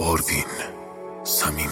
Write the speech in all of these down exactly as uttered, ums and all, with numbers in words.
آروین صمیمی.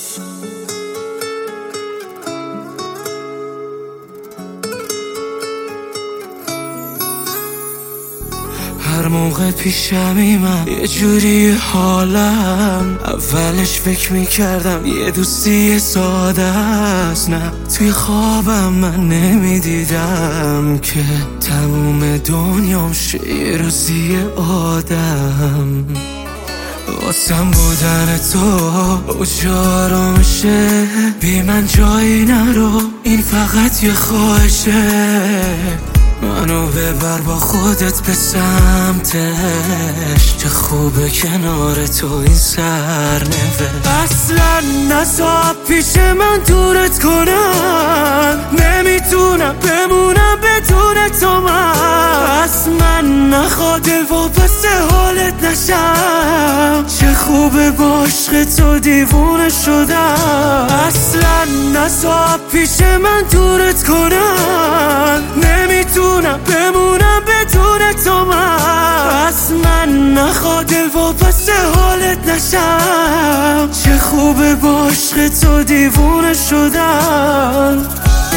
هر موقع پیشمی من یه جوری حالم، اولش فکر میکردم یه دوستی ساده است، نه توی خوابم من نمیدیدم که تموم دنیام شه یه روزی آدم. واسم بودن تو اجارمشه، بی من جایی نرو، این فقط یه خواهشه. منو ببر با خودت به سمتش، چه خوبه کنار تو این سرنوشت. اصلا نذار پیش من دورت کنم، نمیتونم بمونم بدون تو. من از من نخواد واپس حالت نشم، چه خوبه با عشق تو دیوونه شدم. اصلا نذار پیش من دورت کنم، نمیتونم بمونم بدون تو. من از من نخواد واپس حالت نشم، چه خوبه با عشق تو دیوونه شدم.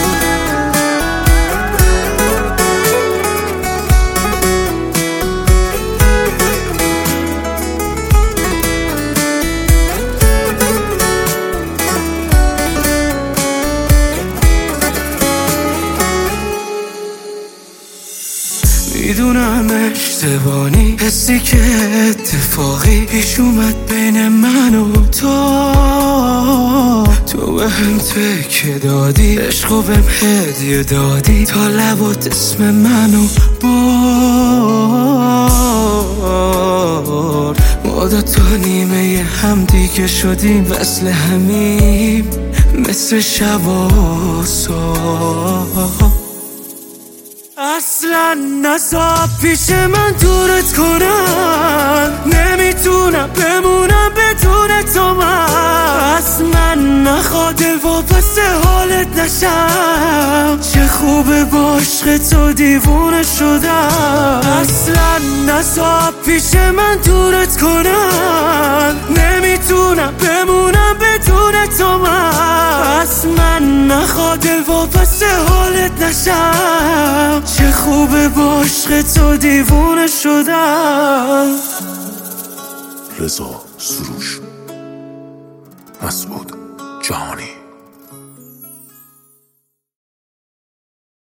میدونم اشتباهی، حسی که اتفاقی پیش اومد بین من و تو. تو به هم تکه دادی، عشقو بهم هدیه دادی، تا لبات اسم منو برد. ما دوتا نیمه هم دیگه شدیم، وصل همیم مثل شب و صبح. اصلا نذار پیش من دورت کنم، نمیتونم بمونم بدون تو. من از من نخواد واپس حالت نشم، چه خوبه با عشق تو دیوونه شدم. اصلا نذار پیش من دورت کنم، نمیتونم بمونم بدون تو. من از من نخواد واپس حالت نشم، چه خوبه با عشق تو دیوونه شدم. رضا سروش، مسعود جهانی.